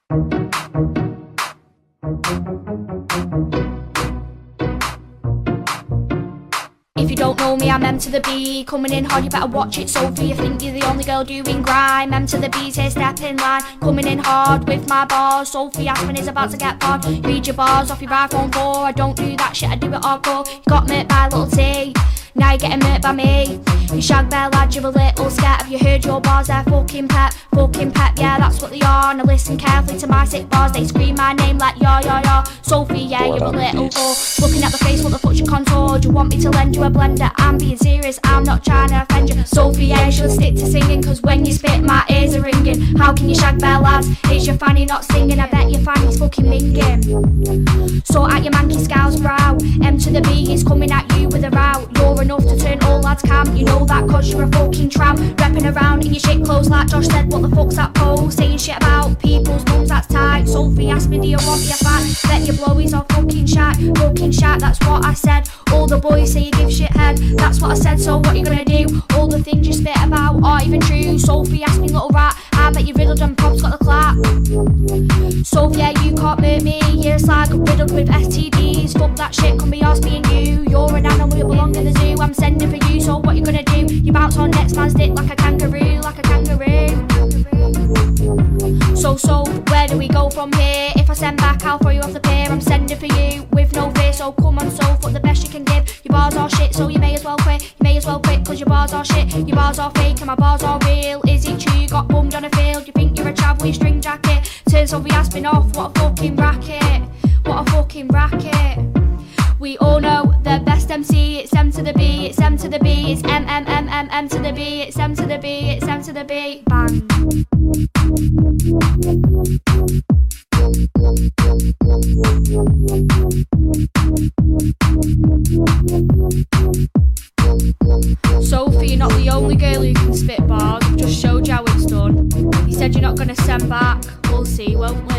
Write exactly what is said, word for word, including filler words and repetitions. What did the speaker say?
If you don't know me, I'm M to the B, coming in hard, you better watch it, Sophie. You think you're the only girl doing grime. M to the B's here, step in line, coming in hard with my bars. Sophie Aspen is about to get barred. Read your bars off your iPhone four. I don't do that shit, I do it hardcore. You got murked by little T, now you're getting murked by me. You shag bear lad, you're a little scat. Have you heard your bars? They're fucking pep, fucking pep, yeah, that's what they are. Now listen carefully to my sick bars, they scream my name like yo, yo, yo. Sophie, yeah, you're a little whore. Looking at the face, what the fuck's your contour? Do you want me to lend you a blender? I'm being serious, I'm not trying to offend you. Sophie, yeah, you should stick to singing, cause when you spit, my ears are ringing. How can you shag bear lads? Is your fanny not singing? I bet your fanny's fucking minging. So at your manky scowl's brow, M to the B is coming at you with a row. You're enough to turn all lads camp, you know that cause you're a fucking tramp. Repping around in your shit clothes like Josh said, what the fuck's that pose? Saying shit about people's mums, that's tight. Sophie asked me, do you want me a fat? Bet your blowies are fucking shat, fucking shat, that's what I said. All the boys say you give shit head, that's what I said, so what you gonna do? All the things you spit about aren't even true. Sophie asked me, little rat, I bet you riddled and Pop's got the clap. Sophie, yeah, you can't murk me, you're a slag riddled with S T Ds. Fuck that shit, come be ours, me and you. You're an animal, you belong in the zoo. I'm sending for you, so what you gonna do? You bounce on next man's dick like a kangaroo, like a kangaroo. So, so, where do we go from here? If I send back, I'll throw you off the pier. I'm sending for you with no fear, so come on, Soph, what the best you can give. Your bars are shit, so you may as well quit. You may as well quit, cause your bars are shit. Your bars are fake and my bars are real. Is it true you got bummed on a field? You think you're a travel with your string jacket? Turns Sophie Aspen off, what a fucking racket. What a fucking racket. We all know the best M C, it's M to the B, it's M to the B, it's M, M, M, M, M to the B, it's M to the B, it's M to the B, bang. Sophie, you're not the only girl who can spit bars, I've just showed you how it's done. You said you're not going to send back, we'll see, won't we?